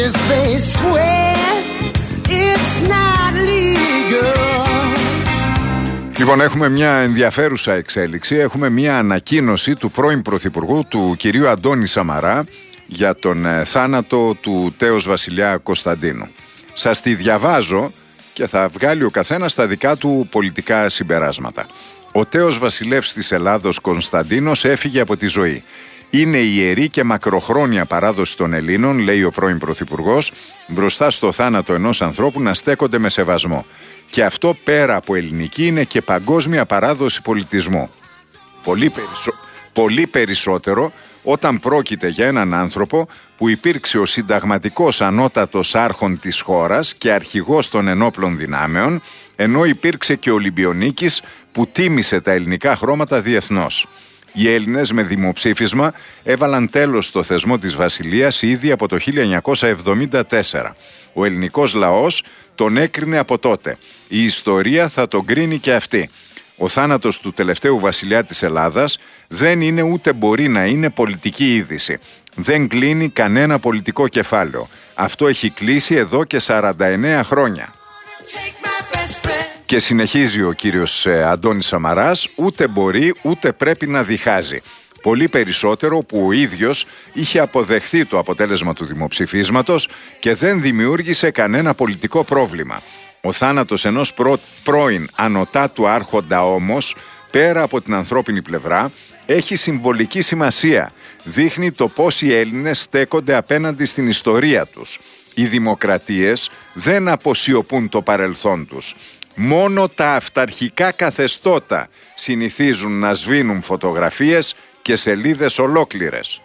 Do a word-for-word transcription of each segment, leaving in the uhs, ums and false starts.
if they swear it's not legal. Λοιπόν, έχουμε μια ενδιαφέρουσα εξέλιξη. Έχουμε μια ανακοίνωση του πρώην Πρωθυπουργού, του κυρίου Αντώνη Σαμαρά, για τον ε, θάνατο του τέως βασιλιά Κωνσταντίνου. Σας τη διαβάζω και θα βγάλει ο καθένας τα δικά του πολιτικά συμπεράσματα. Ο τέος βασιλεύς της Ελλάδος Κωνσταντίνος έφυγε από τη ζωή. Είναι η ιερή και μακροχρόνια παράδοση των Ελλήνων, λέει ο πρώην Πρωθυπουργός, μπροστά στο θάνατο ενός ανθρώπου να στέκονται με σεβασμό. Και αυτό πέρα από ελληνική είναι και παγκόσμια παράδοση πολιτισμού. Πολύ, περισσο... Πολύ περισσότερο όταν πρόκειται για έναν άνθρωπο που υπήρξε ο συνταγματικός ανώτατος άρχον της χώρας και αρχηγός των ενόπλων δυνάμεων, ενώ υπήρξε και Ολυμπιονίκης που τίμησε τα ελληνικά χρώματα διεθνώς. Οι Έλληνες με δημοψήφισμα έβαλαν τέλος στο θεσμό της βασιλείας ήδη από το χίλια εννιακόσια εβδομήντα τέσσερα. Ο ελληνικός λαός τον έκρινε από τότε. Η ιστορία θα τον κρίνει και αυτή. Ο θάνατος του τελευταίου βασιλιά της Ελλάδας δεν είναι ούτε μπορεί να είναι πολιτική είδηση. Δεν κλείνει κανένα πολιτικό κεφάλαιο. Αυτό έχει κλείσει εδώ και σαράντα εννέα χρόνια. Και συνεχίζει ο κύριος Αντώνης Σαμαράς, ούτε μπορεί ούτε πρέπει να διχάζει. Πολύ περισσότερο που ο ίδιος είχε αποδεχθεί το αποτέλεσμα του δημοψηφίσματος και δεν δημιούργησε κανένα πολιτικό πρόβλημα. Ο θάνατος ενός πρω... πρώην ανωτάτου άρχοντα όμως, πέρα από την ανθρώπινη πλευρά, έχει συμβολική σημασία. Δείχνει το πώς οι Έλληνες στέκονται απέναντι στην ιστορία τους. Οι δημοκρατίες δεν αποσιωπούν το παρελθόν τους. Μόνο τα αυταρχικά καθεστώτα συνηθίζουν να σβήνουν φωτογραφίες και σελίδες ολόκληρες.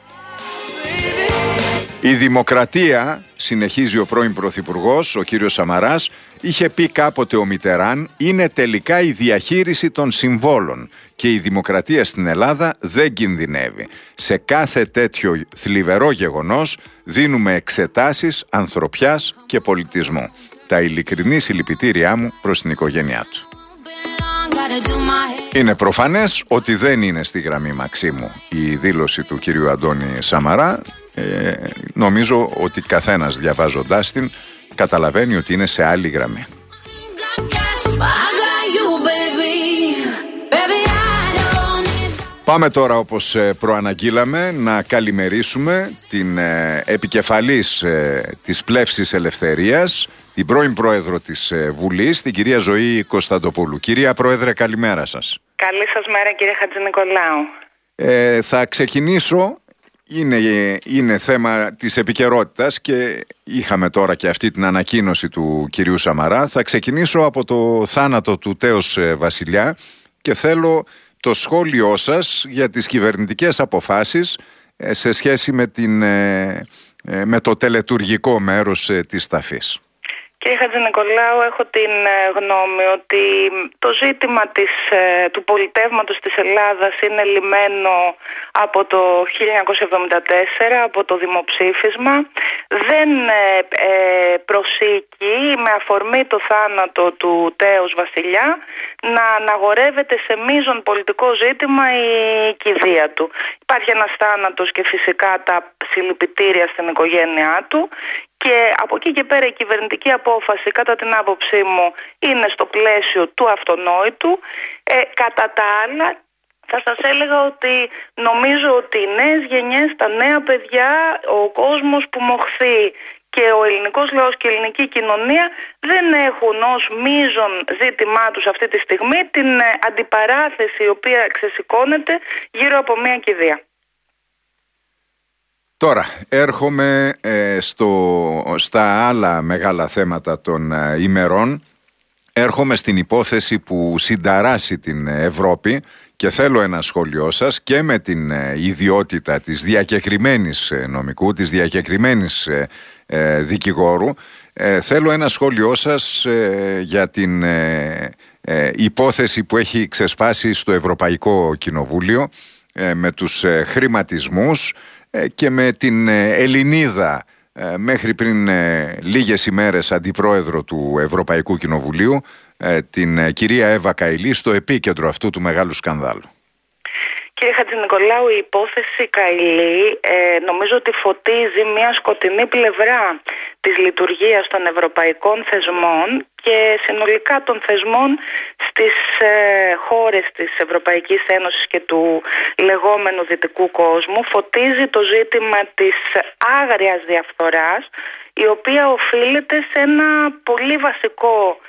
Η δημοκρατία, συνεχίζει ο πρώην Πρωθυπουργός, ο κύριος Σαμαράς, είχε πει κάποτε ο Μιτεράν, είναι τελικά η διαχείριση των συμβόλων και η δημοκρατία στην Ελλάδα δεν κινδυνεύει. Σε κάθε τέτοιο θλιβερό γεγονός δίνουμε εξετάσεις ανθρωπιάς και πολιτισμού. Τα ειλικρινή συλληπιτήριά μου προς την οικογένειά του. Είναι προφανές ότι δεν είναι στη γραμμή Μαξίμου η δήλωση του κυρίου Αντώνη Σαμαρά. Ε, νομίζω ότι καθένας διαβάζοντάς την καταλαβαίνει ότι είναι σε άλλη γραμμή. Πάμε τώρα, όπως προαναγγείλαμε, να καλημερίσουμε την ε, επικεφαλής ε, της Πλεύσης Ελευθερίας, την πρώην πρόεδρο της ε, Βουλής, την κυρία Ζωή Κωνσταντοπούλου. Κυρία Πρόεδρε, καλημέρα σας. Καλή σας μέρα, κύριε Χατζηνικολάου. Ε, θα ξεκινήσω, είναι, είναι θέμα της επικαιρότητας και είχαμε τώρα και αυτή την ανακοίνωση του κυρίου Σαμαρά. Θα ξεκινήσω από το θάνατο του τέως βασιλιά και θέλω το σχόλιο σας για τις κυβερνητικές αποφάσεις σε σχέση με, την, με το τελετουργικό μέρος της ταφής. Κύριε Χατζηνικολάου, έχω την γνώμη ότι το ζήτημα της, του πολιτεύματος της Ελλάδας είναι λυμένο από το χίλια εννιακόσια εβδομήντα τέσσερα, από το δημοψήφισμα. Δεν ε, προσήκει με αφορμή το θάνατο του τέως βασιλιά να αναγορεύεται σε μείζον πολιτικό ζήτημα η κηδεία του. Υπάρχει ένας θάνατος και φυσικά τα συλληπιτήρια στην οικογένειά του. Και από εκεί και πέρα η κυβερνητική απόφαση, κατά την άποψή μου, είναι στο πλαίσιο του αυτονόητου. Ε, κατά τα άλλα, θα σας έλεγα ότι νομίζω ότι οι νέες γενιές, τα νέα παιδιά, ο κόσμος που μοχθεί και ο ελληνικός λαός και η ελληνική κοινωνία δεν έχουν ως μείζον ζήτημά τους αυτή τη στιγμή την αντιπαράθεση η οποία ξεσηκώνεται γύρω από μια κηδεία. Τώρα έρχομαι ε, στο, στα άλλα μεγάλα θέματα των ε, ημερών. Έρχομαι στην υπόθεση που συνταράσει την Ευρώπη και θέλω ένα σχόλιο σας και με την ε, ιδιότητα της διακεκριμένης ε, νομικού, της διακεκριμένης ε, ε, δικηγόρου. Ε, θέλω ένα σχόλιο σας ε, για την ε, ε, υπόθεση που έχει ξεσπάσει στο Ευρωπαϊκό Κοινοβούλιο ε, με τους ε, χρηματισμούς και με την Ελληνίδα μέχρι πριν λίγες ημέρες αντιπρόεδρο του Ευρωπαϊκού Κοινοβουλίου, την κυρία Εύα Καηλή, στο επίκεντρο αυτού του μεγάλου σκανδάλου. Κύριε Χατζηνικολάου, η υπόθεση Καηλή ε, νομίζω ότι φωτίζει μια σκοτεινή πλευρά της λειτουργίας των ευρωπαϊκών θεσμών και συνολικά των θεσμών στις ε, χώρες της Ευρωπαϊκής Ένωσης και του λεγόμενου δυτικού κόσμου. Φωτίζει το ζήτημα της άγριας διαφθοράς, η οποία οφείλεται σε ένα πολύ βασικό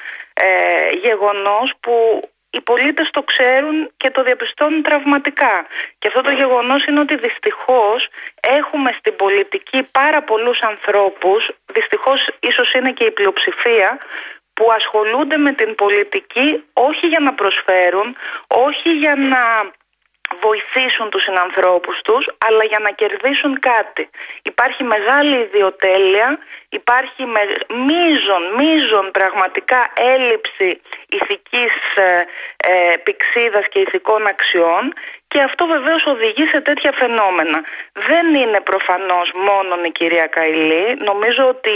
ε, γεγονός που οι πολίτες το ξέρουν και το διαπιστώνουν τραυματικά. Και αυτό το γεγονός είναι ότι δυστυχώς έχουμε στην πολιτική πάρα πολλούς ανθρώπους, δυστυχώς ίσως είναι και η πλειοψηφία, που ασχολούνται με την πολιτική όχι για να προσφέρουν, όχι για να βοηθήσουν τους συνανθρώπους τους, αλλά για να κερδίσουν κάτι. Υπάρχει μεγάλη ιδιοτέλεια, υπάρχει με, μίζων, μίζων πραγματικά έλλειψη ηθικής ε, ε, πυξίδας και ηθικών αξιών, και αυτό βεβαίως οδηγεί σε τέτοια φαινόμενα. Δεν είναι προφανώς μόνον η κυρία Καηλή. Νομίζω ότι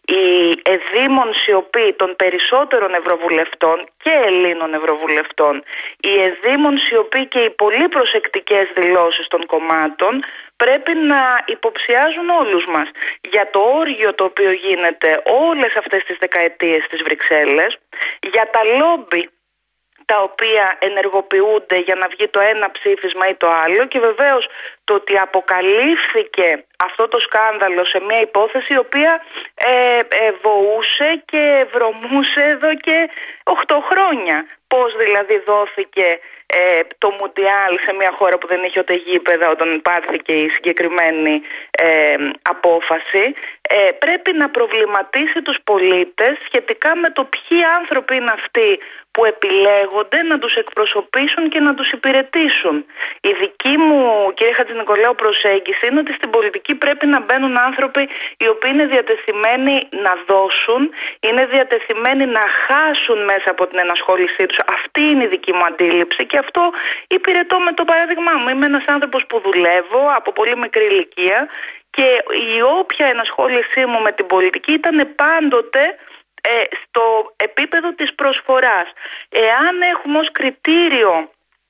η εδήμον σιωπή των περισσότερων ευρωβουλευτών και Ελλήνων ευρωβουλευτών, η εδήμον σιωπή και οι πολύ προσεκτικές δηλώσεις των κομμάτων πρέπει να υποψιάζουν όλους μας για το όργιο το οποίο γίνεται όλες αυτές τις δεκαετίες στις Βρυξέλλες, για τα λόμπι τα οποία ενεργοποιούνται για να βγει το ένα ψήφισμα ή το άλλο, και βεβαίως το ότι αποκαλύφθηκε αυτό το σκάνδαλο σε μια υπόθεση η οποία ε, ε, βοούσε και βρωμούσε εδώ και οκτώ χρόνια. Πώς δηλαδή δόθηκε ε, το Μουντιάλ σε μια χώρα που δεν είχε ούτε γήπεδα όταν πάρθηκε η συγκεκριμένη ε, απόφαση. Ε, πρέπει να προβληματίσει τους πολίτες σχετικά με το ποιοι άνθρωποι είναι αυτοί που επιλέγονται να τους εκπροσωπήσουν και να τους υπηρετήσουν. Η δική μου, κύριε Χατζηνικολάου, προσέγγιση είναι ότι στην πολιτική πρέπει να μπαίνουν άνθρωποι οι οποίοι είναι διατεθειμένοι να δώσουν, είναι διατεθειμένοι να χάσουν μέσα από την ενασχόλησή τους. Αυτή είναι η δική μου αντίληψη και αυτό υπηρετώ με το παράδειγμά μου. Είμαι ένας άνθρωπος που δουλεύω από πολύ μικρή ηλικία και η όποια ενασχόλησή μου με την πολιτική ήταν πάντοτε ε, στο επίπεδο της προσφοράς. Εάν έχουμε ως κριτήριο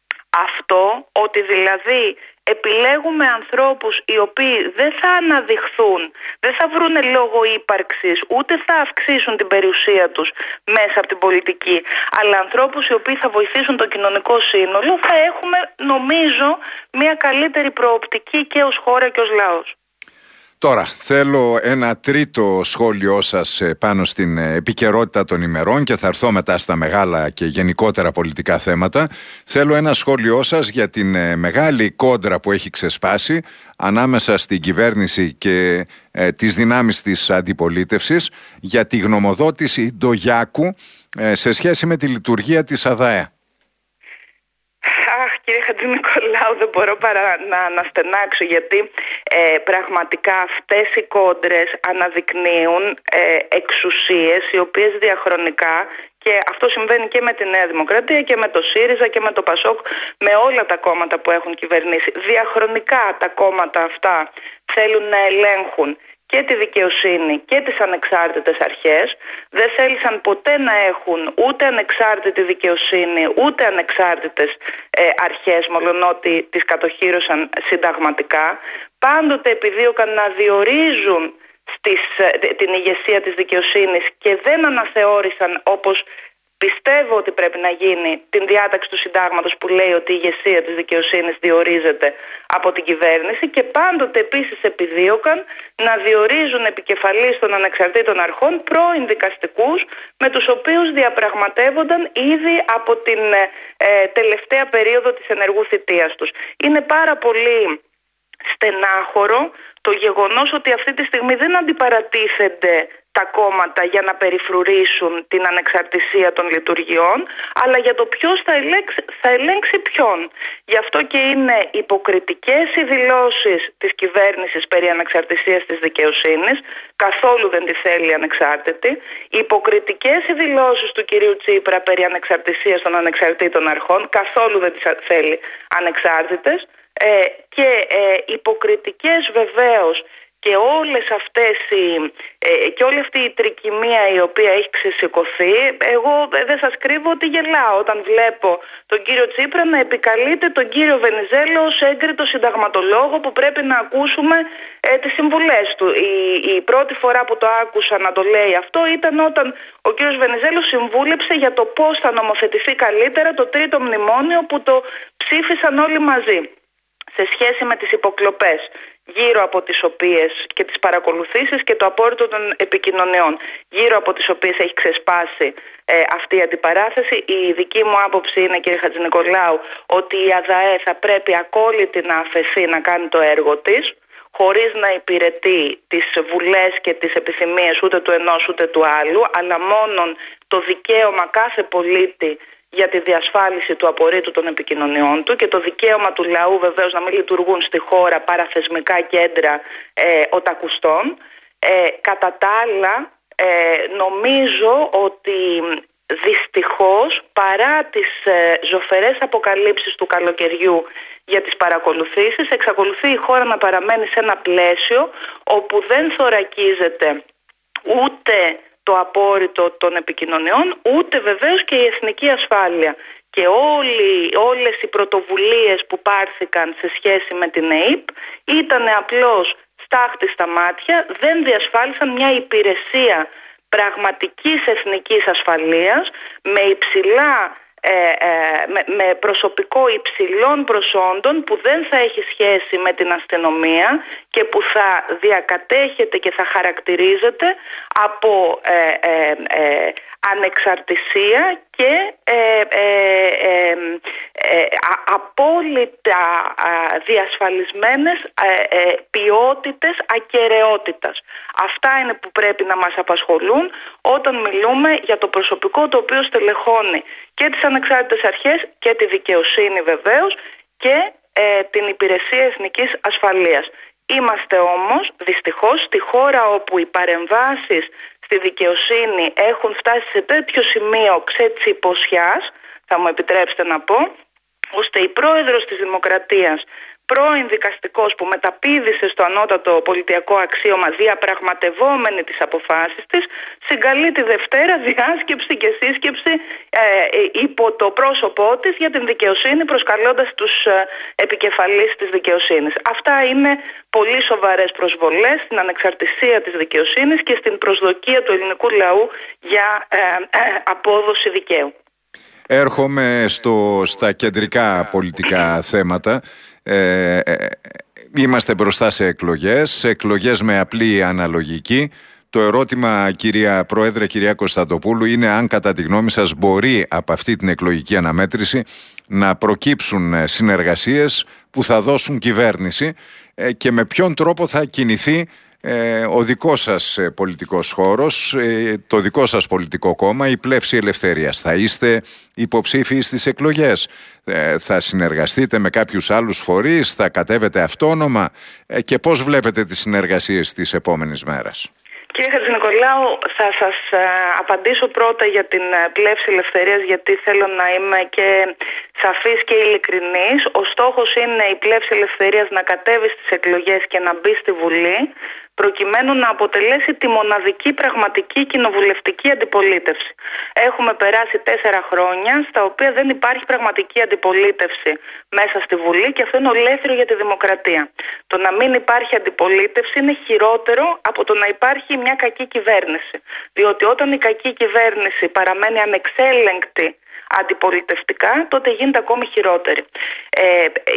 αυτό, ότι δηλαδή επιλέγουμε ανθρώπους οι οποίοι δεν θα αναδειχθούν, δεν θα βρούνε λόγο ύπαρξης, ούτε θα αυξήσουν την περιουσία τους μέσα από την πολιτική, αλλά ανθρώπους οι οποίοι θα βοηθήσουν το κοινωνικό σύνολο, θα έχουμε, νομίζω, μια καλύτερη προοπτική και ως χώρα και ως λαός. Τώρα, θέλω ένα τρίτο σχόλιο σας πάνω στην επικαιρότητα των ημερών και θα έρθω μετά στα μεγάλα και γενικότερα πολιτικά θέματα. Θέλω ένα σχόλιο σας για την μεγάλη κόντρα που έχει ξεσπάσει ανάμεσα στην κυβέρνηση και ε, τις δυνάμεις της αντιπολίτευσης για τη γνωμοδότηση Ντογιάκου ε, σε σχέση με τη λειτουργία της ΑΔΑΕ. Αχ, κύριε Χατζηνικολάου, δεν μπορώ παρά να αναστενάξω, γιατί ε, πραγματικά αυτές οι κόντρες αναδεικνύουν ε, εξουσίες οι οποίες διαχρονικά, και αυτό συμβαίνει και με τη Νέα Δημοκρατία και με το ΣΥΡΙΖΑ και με το ΠΑΣΟΚ, με όλα τα κόμματα που έχουν κυβερνήσει, διαχρονικά τα κόμματα αυτά θέλουν να ελέγχουν και τη δικαιοσύνη και τις ανεξάρτητες αρχές. Δεν θέλησαν ποτέ να έχουν ούτε ανεξάρτητη δικαιοσύνη ούτε ανεξάρτητες ε, αρχές, μολονότι τις κατοχύρωσαν συνταγματικά. Πάντοτε επιδίωκαν να διορίζουν στις, την ηγεσία της δικαιοσύνης και δεν αναθεώρησαν, όπως πιστεύω ότι πρέπει να γίνει, την διάταξη του συντάγματος που λέει ότι η ηγεσία της δικαιοσύνης διορίζεται από την κυβέρνηση, και πάντοτε επίσης επιδίωκαν να διορίζουν επικεφαλής των ανεξαρτήτων αρχών πρώην δικαστικούς, με τους οποίους διαπραγματεύονταν ήδη από την ε, τελευταία περίοδο της ενεργού θητείας τους. Είναι πάρα πολύ στενάχωρο το γεγονός ότι αυτή τη στιγμή δεν αντιπαρατίθενται τα κόμματα για να περιφρουρήσουν την ανεξαρτησία των λειτουργιών, αλλά για το ποιος θα ελέγξει, θα ελέγξει ποιον. Γι' αυτό και είναι υποκριτικές οι δηλώσεις της κυβέρνησης περί ανεξαρτησίας της δικαιοσύνης, καθόλου δεν τη θέλει ανεξάρτητη. Υποκριτικές οι δηλώσεις του κυρίου Τσίπρα περί ανεξαρτησίας των ανεξαρτήτων αρχών, καθόλου δεν τις θέλει ανεξάρτητες. Ε, και ε, υποκριτικές βεβαίως και όλες αυτές οι, ε, και όλη αυτή η τρικυμία η οποία έχει ξεσηκωθεί, εγώ δεν σας κρύβω ότι γελάω όταν βλέπω τον κύριο Τσίπρα να επικαλείται τον κύριο Βενιζέλο ως έγκριτο συνταγματολόγο που πρέπει να ακούσουμε ε, τις συμβουλές του. Η, η πρώτη φορά που το άκουσα να το λέει αυτό ήταν όταν ο κύριος Βενιζέλος συμβούλεψε για το πώς θα νομοθετηθεί καλύτερα το τρίτο μνημόνιο που το ψήφισαν όλοι μαζί σε σχέση με τις υποκλοπές γύρω από τις οποίες και τις παρακολουθήσεις και το απόρριτο των επικοινωνιών γύρω από τις οποίες έχει ξεσπάσει ε, αυτή η αντιπαράθεση. Η δική μου άποψη είναι, κύριε Χατζηνικολάου, ότι η ΑΔΑΕ θα πρέπει ακόλυτη να αφαιθεί να κάνει το έργο της χωρίς να υπηρετεί τις βουλές και τις επιθυμίες ούτε του ενός ούτε του άλλου, αλλά μόνον το δικαίωμα κάθε πολίτη για τη διασφάλιση του απορρίτου των επικοινωνιών του και το δικαίωμα του λαού βεβαίως να μην λειτουργούν στη χώρα παραθεσμικά κέντρα ε, οτακουστών. Ε, κατά τα άλλα, ε, νομίζω ότι δυστυχώς παρά τις ε, ζωφερές αποκαλύψεις του καλοκαιριού για τις παρακολουθήσεις, εξακολουθεί η χώρα να παραμένει σε ένα πλαίσιο όπου δεν θωρακίζεται ούτε το απόρριτο των επικοινωνιών, ούτε βεβαίως και η εθνική ασφάλεια. Και όλοι, όλες οι πρωτοβουλίες που πάρθηκαν σε σχέση με την ΕΥΠ ήταν απλώς στάχτη στα μάτια, δεν διασφάλισαν μια υπηρεσία πραγματικής εθνικής ασφαλείας με υψηλά Ε, ε, με, με προσωπικό υψηλών προσόντων που δεν θα έχει σχέση με την αστυνομία και που θα διακατέχεται και θα χαρακτηρίζεται από ε, ε, ε, ανεξαρτησία και ε, ε, ε, ε, απόλυτα διασφαλισμένες ε, ε, ποιότητες ακεραιότητας. Αυτά είναι που πρέπει να μας απασχολούν όταν μιλούμε για το προσωπικό το οποίο στελεχώνει και τις ανεξάρτητες αρχές και τη δικαιοσύνη βεβαίως και ε, την υπηρεσία εθνικής ασφαλείας. Είμαστε όμως δυστυχώς στη χώρα όπου οι παρεμβάσεις στη δικαιοσύνη έχουν φτάσει σε τέτοιο σημείο ξετσιποσιάς, θα μου επιτρέψετε να πω, ώστε η πρόεδρος της Δημοκρατίας, πρώην δικαστικός που μεταπήδησε στο ανώτατο πολιτιακό αξίωμα διαπραγματευόμενη τις αποφάσεις της, συγκαλεί τη Δευτέρα διάσκεψη και σύσκεψη ε, ε, υπό το πρόσωπό της για την δικαιοσύνη, προσκαλώντας τους ε, επικεφαλείς της δικαιοσύνης. Αυτά είναι πολύ σοβαρές προσβολές στην ανεξαρτησία της δικαιοσύνης και στην προσδοκία του ελληνικού λαού για ε, ε, απόδοση δικαίου. Έρχομαι στο, στα κεντρικά πολιτικά θέματα. Ε, ε, είμαστε μπροστά σε εκλογές, εκλογές με απλή αναλογική. Το ερώτημα, κυρία Πρόεδρε, κυρία Κωνσταντοπούλου, είναι αν κατά τη γνώμη σας μπορεί από αυτή την εκλογική αναμέτρηση να προκύψουν συνεργασίες που θα δώσουν κυβέρνηση ε, και με ποιον τρόπο θα κινηθεί Ε, ο δικός σας ε, πολιτικός χώρος, ε, το δικό σας πολιτικό κόμμα, η Πλεύση Ελευθερίας. Θα είστε υποψήφιοι στις εκλογές, ε, θα συνεργαστείτε με κάποιους άλλους φορείς, θα κατέβετε αυτόνομα ε, και πώς βλέπετε τις συνεργασίες της επόμενης μέρας? Κύριε Χατζηνικολάου, θα σας ε, απαντήσω πρώτα για την ε, Πλεύση Ελευθερίας, γιατί θέλω να είμαι και σαφής και ειλικρινής. Ο στόχος είναι η Πλεύση Ελευθερίας να κατέβει στις εκλογές και να μπει στη Βουλή, προκειμένου να αποτελέσει τη μοναδική πραγματική κοινοβουλευτική αντιπολίτευση. Έχουμε περάσει τέσσερα χρόνια στα οποία δεν υπάρχει πραγματική αντιπολίτευση μέσα στη Βουλή και αυτό είναι ολέθριο για τη δημοκρατία. Το να μην υπάρχει αντιπολίτευση είναι χειρότερο από το να υπάρχει μια κακή κυβέρνηση. Διότι όταν η κακή κυβέρνηση παραμένει ανεξέλεγκτη αντιπολιτευτικά, τότε γίνεται ακόμη χειρότερη. Ε,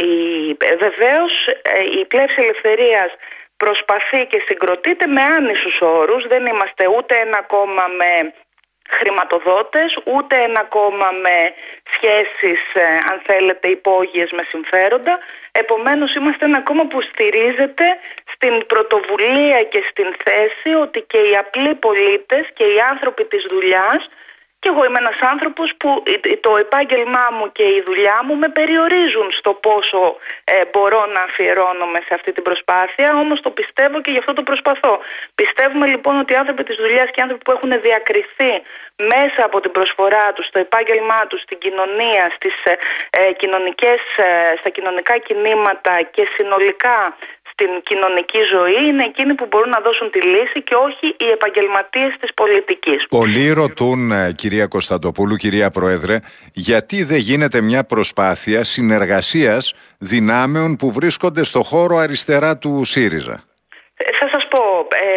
η, βεβαίως ε, η Πλεύση Ελευθερίας προσπαθεί και συγκροτείται με άνισους όρους. Δεν είμαστε ούτε ένα κόμμα με χρηματοδότες, ούτε ένα κόμμα με σχέσεις, αν θέλετε, υπόγειες με συμφέροντα. Επομένως είμαστε ένα κόμμα που στηρίζεται στην πρωτοβουλία και στην θέση ότι και οι απλοί πολίτες και οι άνθρωποι της δουλειάς, και εγώ είμαι ένας άνθρωπος που το επάγγελμά μου και η δουλειά μου με περιορίζουν στο πόσο ε, μπορώ να αφιερώνομαι σε αυτή την προσπάθεια, όμως το πιστεύω και γι' αυτό το προσπαθώ. Πιστεύουμε λοιπόν ότι οι άνθρωποι της δουλειάς και οι άνθρωποι που έχουν διακριθεί μέσα από την προσφορά τους, στο επάγγελμά τους, στην κοινωνία, στις, ε, κοινωνικές, ε, στα κοινωνικά κινήματα και συνολικά στην κοινωνική ζωή είναι εκείνοι που μπορούν να δώσουν τη λύση και όχι οι επαγγελματίες της πολιτικής. Πολλοί ρωτούν, κυρία Κωνσταντοπούλου, κυρία Πρόεδρε, γιατί δεν γίνεται μια προσπάθεια συνεργασίας δυνάμεων που βρίσκονται στο χώρο αριστερά του ΣΥΡΙΖΑ. Θα σας πω, ε,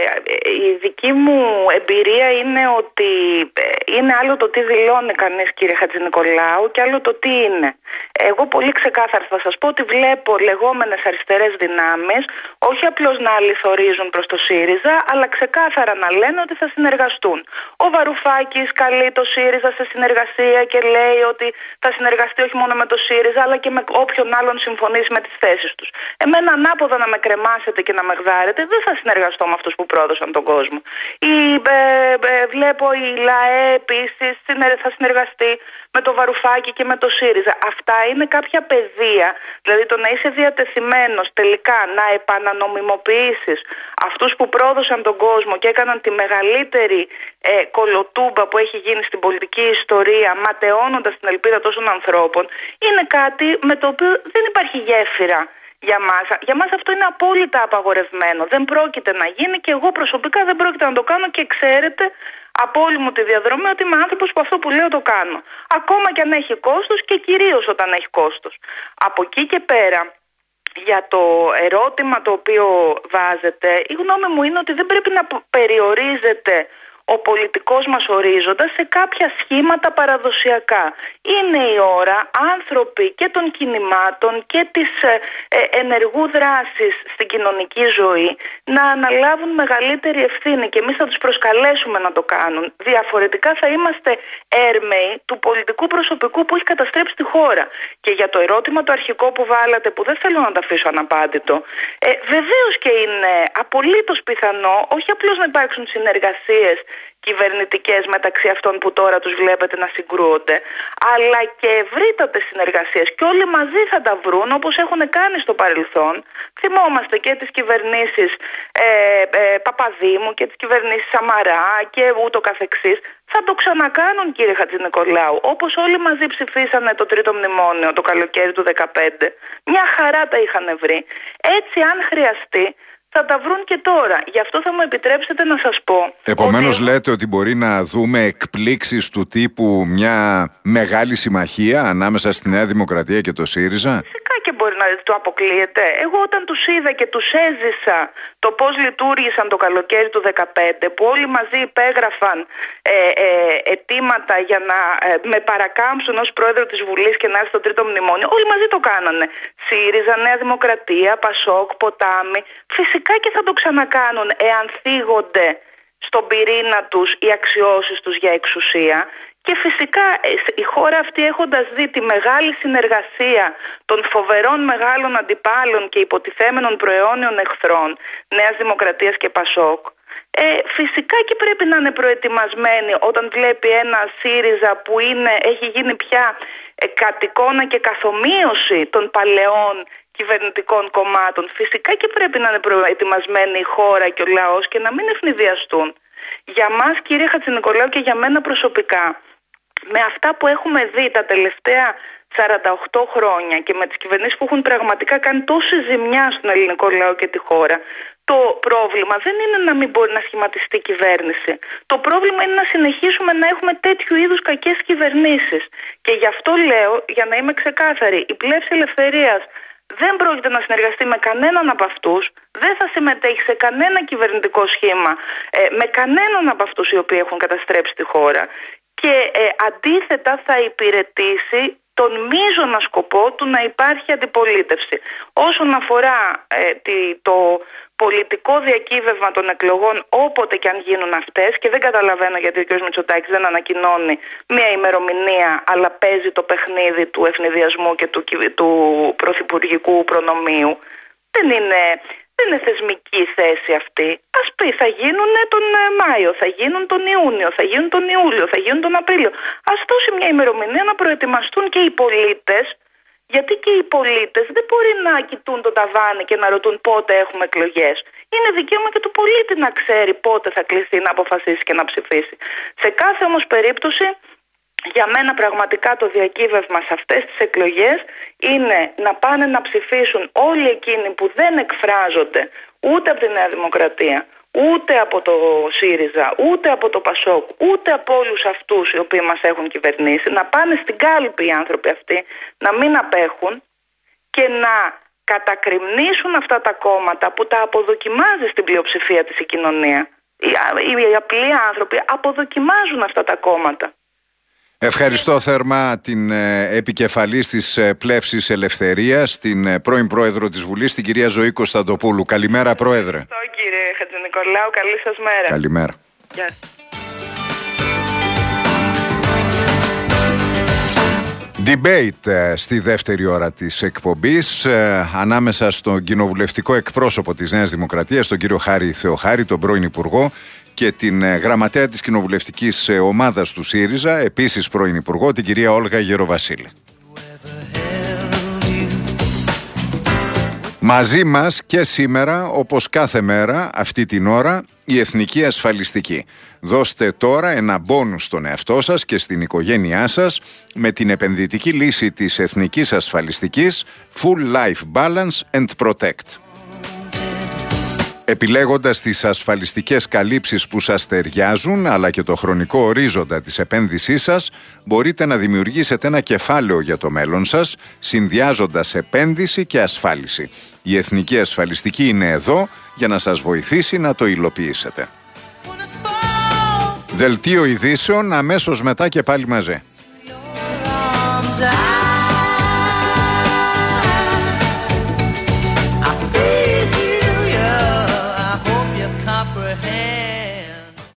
η δική μου εμπειρία είναι ότι είναι άλλο το τι δηλώνει κανείς, κύριε Χατζηνικολάου, και άλλο το τι είναι. Εγώ πολύ ξεκάθαρα θα σας πω ότι βλέπω λεγόμενες αριστερές δυνάμεις όχι απλώς να αληθορίζουν προς το ΣΥΡΙΖΑ, αλλά ξεκάθαρα να λένε ότι θα συνεργαστούν. Ο Βαρουφάκης καλεί το ΣΥΡΙΖΑ σε συνεργασία και λέει ότι θα συνεργαστεί όχι μόνο με το ΣΥΡΙΖΑ αλλά και με όποιον άλλον συμφωνήσει με τις θέσεις τους. Εμένα ανάποδα να με κρεμάσετε και να με γδάρετε, δεν θα συνεργαστώ με αυτούς που πρόδωσαν τον κόσμο. Η, ε, ε, βλέπω η ΛΑΕ επίσης θα συνεργαστεί με το Βαρουφάκη και με το ΣΥΡΙΖΑ. Αυτά είναι κάποια πεδία, δηλαδή το να είσαι διατεθειμένος τελικά να επανανομιμοποιήσεις αυτούς που πρόδωσαν τον κόσμο και έκαναν τη μεγαλύτερη ε, κολοτούμπα που έχει γίνει στην πολιτική ιστορία, ματαιώνοντας την ελπίδα τόσων ανθρώπων, είναι κάτι με το οποίο δεν υπάρχει γέφυρα. Για μας. Για μας αυτό είναι απόλυτα απαγορευμένο. Δεν πρόκειται να γίνει και εγώ προσωπικά δεν πρόκειται να το κάνω και ξέρετε από όλη μου τη διαδρομή ότι είμαι άνθρωπος που αυτό που λέω το κάνω. Ακόμα και αν έχει κόστος και κυρίως όταν έχει κόστος. Από εκεί και πέρα, για το ερώτημα το οποίο βάζετε, η γνώμη μου είναι ότι δεν πρέπει να περιορίζεται ο πολιτικός μας ορίζοντας σε κάποια σχήματα παραδοσιακά. Είναι η ώρα άνθρωποι και των κινημάτων και της ε, ε, ενεργού δράσης στην κοινωνική ζωή να αναλάβουν μεγαλύτερη ευθύνη και εμείς θα τους προσκαλέσουμε να το κάνουν. Διαφορετικά θα είμαστε έρμεοι του πολιτικού προσωπικού που έχει καταστρέψει τη χώρα. Και για το ερώτημα το αρχικό που βάλατε, που δεν θέλω να το αφήσω αναπάντητο, ε, βεβαίως και είναι απολύτως πιθανό όχι απλώς να υπάρξουν συνεργασίες κυβερνητικές μεταξύ αυτών που τώρα τους βλέπετε να συγκρούονται, αλλά και ευρύτατες συνεργασίες και όλοι μαζί θα τα βρουν όπως έχουν κάνει στο παρελθόν. Θυμόμαστε και τις κυβερνήσεις ε, ε, Παπαδήμου και τις κυβερνήσεις Σαμαρά και ούτω καθεξής. Θα το ξανακάνουν, κύριε Χατζηνικολάου, όπως όλοι μαζί ψηφίσανε το τρίτο μνημόνιο το καλοκαίρι του δεκαπέντε. Μια χαρά τα είχαν βρει. Έτσι αν χρειαστεί θα τα βρουν και τώρα. Γι' αυτό θα μου επιτρέψετε να σας πω. Επομένως ότι... λέτε ότι μπορεί να δούμε εκπλήξεις του τύπου μια μεγάλη συμμαχία ανάμεσα στη Νέα Δημοκρατία και το ΣΥΡΙΖΑ. Φυσικά και μπορεί να το αποκλείεται. Εγώ όταν τους είδα και τους έζησα το πώς λειτουργήσαν το καλοκαίρι του δεκαπέντε, που όλοι μαζί υπέγραφαν ε, ε, αιτήματα για να ε, με παρακάμψουν ως πρόεδρο της Βουλής και να έρθει το τρίτο μνημόνιο, όλοι μαζί το κάνανε. ΣΥΡΙΖΑ, Νέα Δημοκρατία, Πασόκ, Ποτάμι. Φυσικά και θα το ξανακάνουν εάν θίγονται στον πυρήνα τους οι αξιώσεις τους για εξουσία. Και φυσικά η χώρα αυτή, έχοντας δει τη μεγάλη συνεργασία των φοβερών μεγάλων αντιπάλων και υποτιθέμενων προαιώνιων εχθρών Νέας Δημοκρατίας και Πασόκ, ε, φυσικά και πρέπει να είναι προετοιμασμένη όταν βλέπει ένα ΣΥΡΙΖΑ που είναι, έχει γίνει πια ε, κατ' εικόνα και καθομοίωση των παλαιών κυβερνητικών κομμάτων. Φυσικά και πρέπει να είναι προετοιμασμένη η χώρα και ο λαός και να μην ευνηδιαστούν. Για μας, κύριε Χατζηνικολάου, και για μένα προσωπικά, με αυτά που έχουμε δει τα τελευταία σαράντα οκτώ χρόνια και με τις κυβερνήσεις που έχουν πραγματικά κάνει τόση ζημιά στον ελληνικό λαό και τη χώρα, το πρόβλημα δεν είναι να μην μπορεί να σχηματιστεί κυβέρνηση. Το πρόβλημα είναι να συνεχίσουμε να έχουμε τέτοιου είδους κακές κυβερνήσεις. Και γι' αυτό λέω, για να είμαι ξεκάθαρη, η Πλεύση Ελευθερίας δεν πρόκειται να συνεργαστεί με κανέναν από αυτούς, δεν θα συμμετέχει σε κανένα κυβερνητικό σχήμα, ε, με κανέναν από αυτούς οι οποίοι έχουν καταστρέψει τη χώρα και ε, αντίθετα θα υπηρετήσει τον μείζωνα σκοπό του να υπάρχει αντιπολίτευση. Όσον αφορά ε, τη, το πολιτικό διακύβευμα των εκλογών, όποτε και αν γίνουν αυτές, και δεν καταλαβαίνω γιατί ο κ. Μητσοτάκης δεν ανακοινώνει μια ημερομηνία, αλλά παίζει το παιχνίδι του ευνηδιασμού και του, του πρωθυπουργικού προνομίου. Δεν είναι, δεν είναι θεσμική θέση αυτή. Ας πει, θα γίνουν τον Μάιο, θα γίνουν τον Ιούνιο, θα γίνουν τον Ιούλιο, θα γίνουν τον Απρίλιο. Ας δώσει μια ημερομηνία να προετοιμαστούν και οι πολίτες. Γιατί και οι πολίτες δεν μπορεί να κοιτούν το ταβάνι και να ρωτούν πότε έχουμε εκλογές. Είναι δικαίωμα και του πολίτη να ξέρει πότε θα κληθεί να αποφασίσει και να ψηφίσει. Σε κάθε όμως περίπτωση για μένα πραγματικά το διακύβευμα σε αυτές τις εκλογές είναι να πάνε να ψηφίσουν όλοι εκείνοι που δεν εκφράζονται ούτε από τη Νέα Δημοκρατία, ούτε από το ΣΥΡΙΖΑ, ούτε από το ΠΑΣΟΚ, ούτε από όλους αυτούς οι οποίοι μας έχουν κυβερνήσει, να πάνε στην κάλπη οι άνθρωποι αυτοί, να μην απέχουν και να κατακριμνήσουν αυτά τα κόμματα που τα αποδοκιμάζει στην πλειοψηφία της η κοινωνία. Οι, οι, οι απλοί άνθρωποι αποδοκιμάζουν αυτά τα κόμματα. Ευχαριστώ θερμά την ε, επικεφαλής της ε, Πλεύσης Ελευθερίας, την ε, πρώην Πρόεδρο της Βουλής, την κυρία Ζωή Κωνσταντοπούλου. Καλημέρα, Πρόεδρε. Ευχαριστώ, κύριε Χατζηνικολάου. Καλή σας μέρα. Καλημέρα. Γεια. Debate ε, στη δεύτερη ώρα της εκπομπής ε, ανάμεσα στον κοινοβουλευτικό εκπρόσωπο της Νέας Δημοκρατίας, τον κύριο Χάρη Θεοχάρη, τον πρώην Υπουργό, και την ε, γραμματέα της κοινοβουλευτικής ε, ομάδας του ΣΥΡΙΖΑ, επίσης πρώην Υπουργό, την κυρία Όλγα Γεροβασίλη. Μαζί μας και σήμερα, όπως κάθε μέρα, αυτή την ώρα, η Εθνική Ασφαλιστική. Δώστε τώρα ένα μπόνους στον εαυτό σας και στην οικογένειά σας με την επενδυτική λύση της Εθνικής Ασφαλιστικής Full Life Balance and Protect. Επιλέγοντας τις ασφαλιστικές καλύψεις που σας ταιριάζουν, αλλά και το χρονικό ορίζοντα της επένδυσής σας, μπορείτε να δημιουργήσετε ένα κεφάλαιο για το μέλλον σας, συνδυάζοντας επένδυση και ασφάλιση. Η Εθνική Ασφαλιστική είναι εδώ για να σας βοηθήσει να το υλοποιήσετε. Δελτίο ειδήσεων αμέσως μετά και πάλι μαζί.